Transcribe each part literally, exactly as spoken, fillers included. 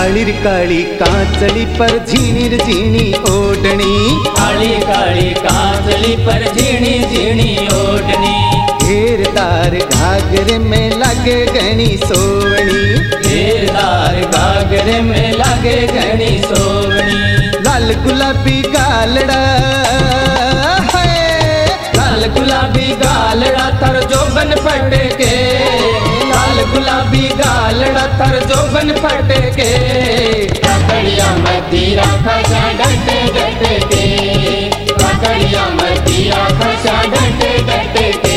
काली रे काली कांचली पर झीणी रे झीणी ओढ़नी, काली काली कांचली पर झीणी झीणी ओढ़नी। घेरदार घाघरे में लगे घनी सोवनी, घेरदार घाघरे में लगे घनी सोवनी। लाल गुलाबी गालड़ा है, लाल गुलाबी गालड़ा तर जोबन फटके, लाल गुलाबी गालड़ा तर जोबन फटके। पकड़िया मतीरा खसा डटे डटे के, पकड़िया मतीरा खसा डटे डटे के।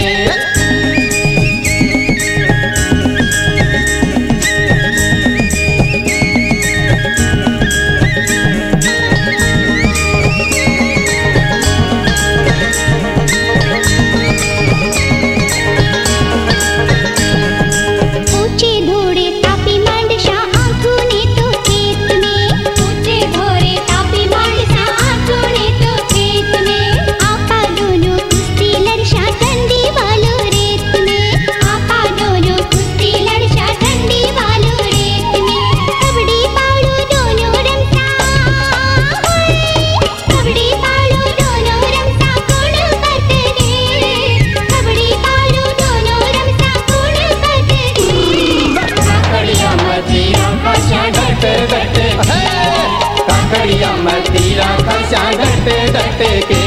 काकड़िया मतीरा खसा डटे डटे के।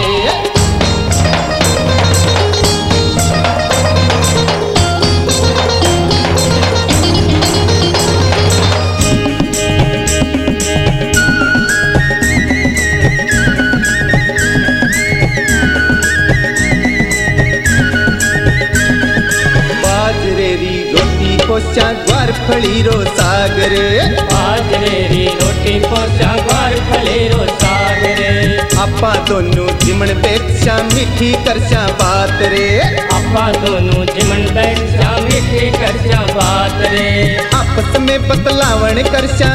बाजरेरी रोटी पोचा ग्वार फली रो सागर, बाजरेरी रोटी पोचा ग्वार फली रो सागर। आपा दोनों जिमण पेक्षा मीठी करशा बात रे, आपा दोनों जिमण पेक्षा मीठी करशा बात रे। आपस में बतलावण करशा,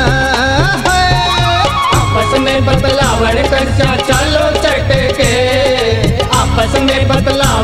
आपस में बतलावण करशा चलो चटके, आपस में बतलावण